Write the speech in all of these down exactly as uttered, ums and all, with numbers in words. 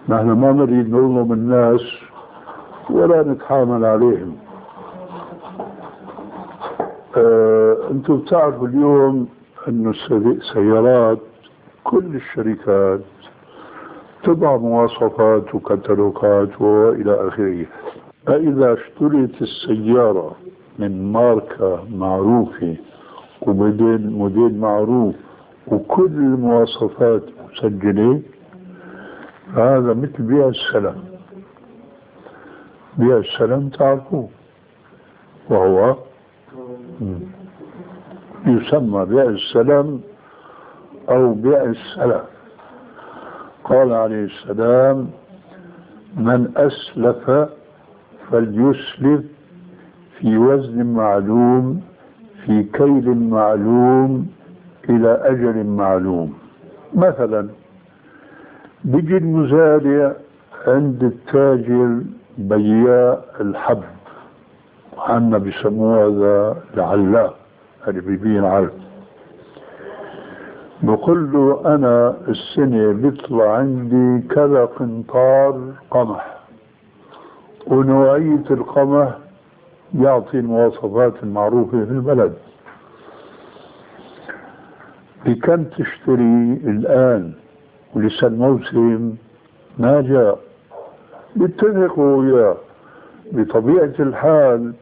نحن ما نريد نظلم الناس ولا نتحامل عليهم. آه، انتم بتعرفوا اليوم انه السيارات كل الشركات تضع مواصفات وكتالوجات والى اخره. فاذا اشتريت السيارة من ماركة معروفة وموديل موديل معروف وكل المواصفات مسجلة، هذا مثل بيع السلم. بيع السلم تعرفوه، وهو يسمى بيع السلم أو بيع السلف. قال عليه السلام: من أسلف فليسلف في وزن معلوم في كيل معلوم إلى أجل معلوم. مثلا بيجي المزارع عند التاجر بياع الحب، عنا بيسموه هذا العلاق اللي بيبيع علف، بقول له أنا السنة بيطلع عندي كذا قنطار قمح، ونوعية القمح يعطي المواصفات المعروفة في البلد. بكم تشتري الآن ولسه الموسم ما جاء؟ بيتفقوا وياه. بطبيعة الحال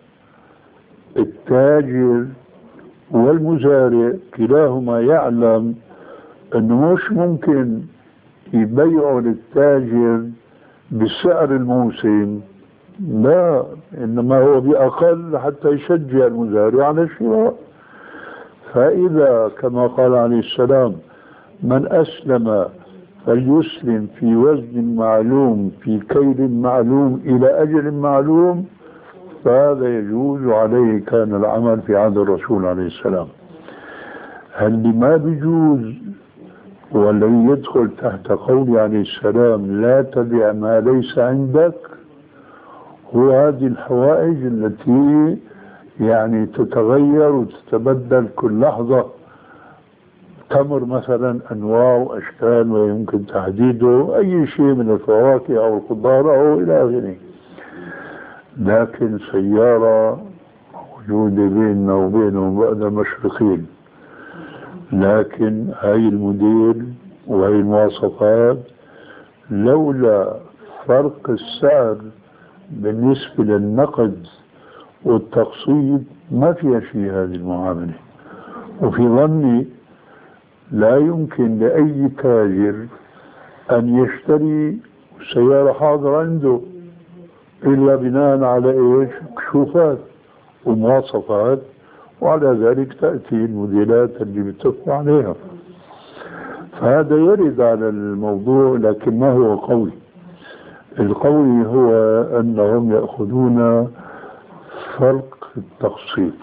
التاجر والمزارع كلاهما يعلم انه مش ممكن يبيعوا للتاجر بسعر الموسم، لا، انما هو باقل حتى يشجع المزارع على الشراء. فاذا كما قال عليه السلام: من اسلم فليسلم في وزن معلوم في كيل معلوم الى اجل معلوم، فهذا يجوز عليه كان العمل في عهد الرسول عليه السلام. اللي ما بيجوز والذي يدخل تحت قول عليه السلام: لا تبع ما ليس عندك، هو هذه الحوائج التي يعني تتغير وتتبدل كل لحظة. تمر مثلا أنواع وأشكال ويمكن تحديده أي شيء من الفواكه أو الخضار أو إلى آخره. لكن سيارة موجودة بيننا وبينهم بعد مشرقين، لكن هاي الموديل وهي المواصفات لولا فرق السعر بالنسبة للنقد والتقسيط ما فيها شيء هذه المعاملة. وفي ظني لا يمكن لأي تاجر أن يشتري سيارة حاضرة عنده إلا بناء على إيش؟ كشوفات ومواصفات، وعلى ذلك تأتي الموديلات اللي بيتفقوا عليها. فهذا يرد على الموضوع، لكن ما هو قوي. القوي هو أنهم يأخذون فرق التقسيط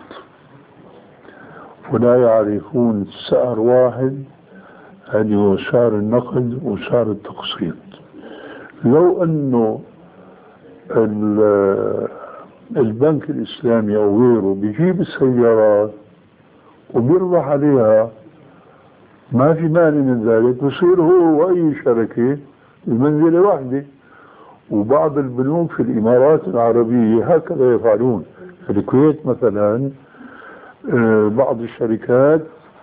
ولا يعرفون سعر واحد، هذا هو سعر النقد وسعر التقسيط. لو أنه البنك الإسلامي أو غيره بيجيب السيارات وبيربح عليها، ما في مانع من ذلك، بصير هو وأي شركة المنزلة واحدة. وبعض البنوك في الإمارات العربية هكذا يفعلون. في الكويت مثلا بعض الشركات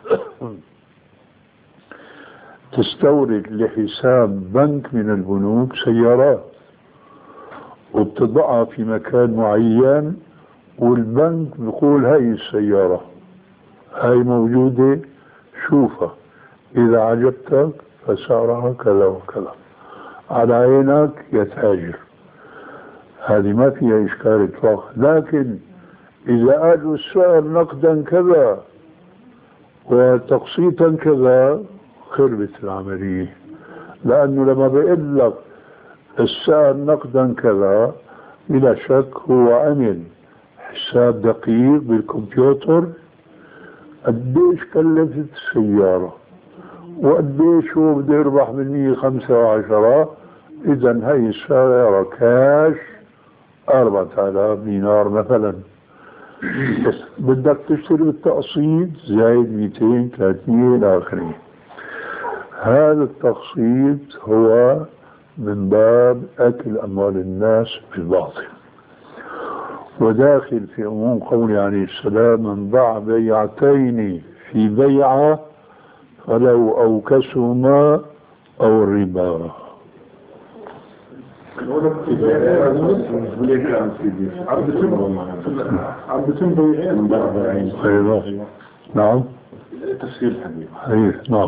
تستورد لحساب بنك من البنوك سيارات وبتضعها في مكان معين، والبنك بيقول هاي السيارة هاي موجودة، شوفها، إذا عجبتك فسعرها كذا وكذا، على عينك يا تاجر. هذه ما فيها إشكال إطلاقا. لكن إذا قالوا السعر نقدا كذا وتقسيطا كذا، خربت العملية. لأنه لما بيقول لك السعر نقدا كذا، بلا شك هو عمل حساب دقيق بالكمبيوتر قديش كلفت السيارة وقديش هو بده يربح بالمية خمسة وعشرة. إذا هي السيارة كاش أربعة آلاف دينار مثلا، بس بدك تشتري بالتقسيط زايد مئتين ثلاثمية إلى آخره. هذا التقسيط هو من باب أكل أموال الناس بالباطل. وداخل في عموم قوله عليه السلام: من ضع بيعتين في بيعة فلو أوكسهما أو الربا. عرضتين بيعين. أيوة نعم تفسير الحديث. أيوة نعم.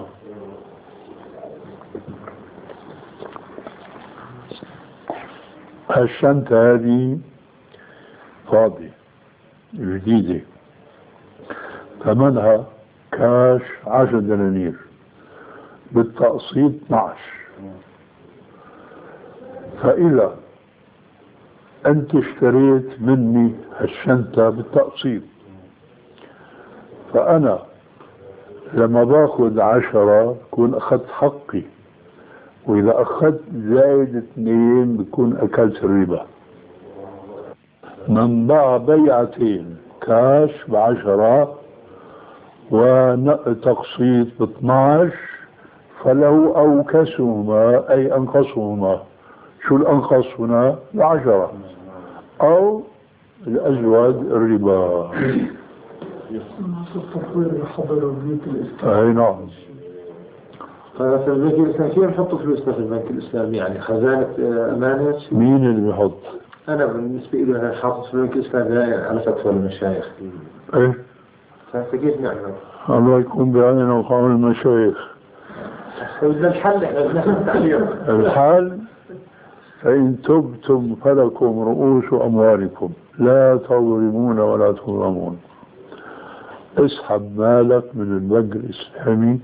الشنطة هذه فاضية جديدة، ثمنها كاش عشر دنانير، بالتقسيط اثناشر. فإذا أنت اشتريت مني هالشنطة بالتقسيط، فأنا لما باخذ عشرة بكون أخذت حقي، وإذا أخذت زائد اثنين بكون أكلت الربا. من باع بيعتين كاش بعشرة وتقسيط باثناش فله أوكسهما أي أنقصهما. شو الأنقص هنا؟ العشرة أو الأزود الربا. أي نعم. ففي البنك الإسلامي كيف نحط فلوسنا في البنك الإسلامي؟ يعني خزانة أمانة؟ مين اللي بيحط؟ أنا بالنسبة لي أنا حاطط في البنك الإسلامي على فتوى المشايخ. إيه؟ فكيف نعمل؟ الله يكون بعيننا وقام المشايخ. إذا الحل الحل فإن تبتم فلكم رؤوس أموالكم لا تظلمون ولا تظلمون. اسحب مالك من البنك الإسلامي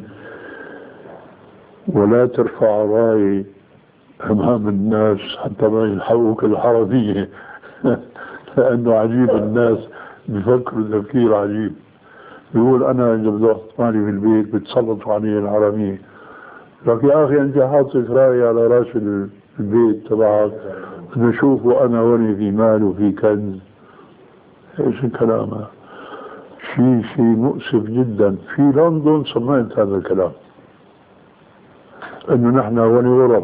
ولا ترفع راي أمام الناس حتى ما يلحقوك الحرامية لأنه عجيب، الناس بيفكروا تفكير عجيب. بيقول أنا إذا بدي أحط مالي في البيت بتسلطوا علي الحرامية. لك يا أخي أنت حاطط رأي على رأس البيت تبعك، نشوفه أنا وني في مال وفي كنز. إيش الكلام هذا؟ شيء شيء مؤسف جدا. في لندن سمعت هذا الكلام، إنه نحن وني ورا